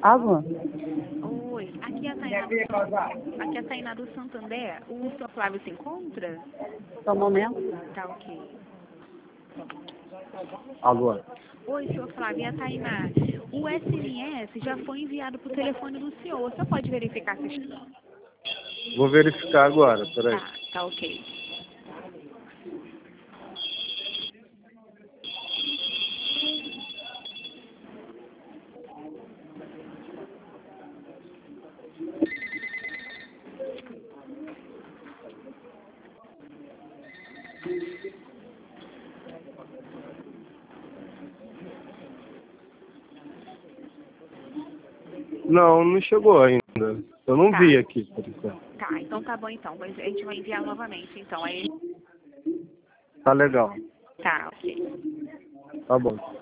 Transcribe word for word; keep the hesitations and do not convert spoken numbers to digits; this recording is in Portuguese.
Alô? Oi, aqui é a Tainá do, San- aqui é a Tainá do Santander. O senhor Flávio se encontra? Só um momento. Tá ok. Alô? Oi, senhor Flávio, é a Tainá. O S M S já foi enviado para o telefone do senhor. O senhor pode verificar se... Vou verificar agora, peraí. Tá, tá ok. Não, não chegou ainda. Eu não Tá. vi aqui, por enquanto. Tá, então tá bom então. Mas a gente vai enviar novamente, então. Aí... Tá legal. Tá, ok. Tá bom.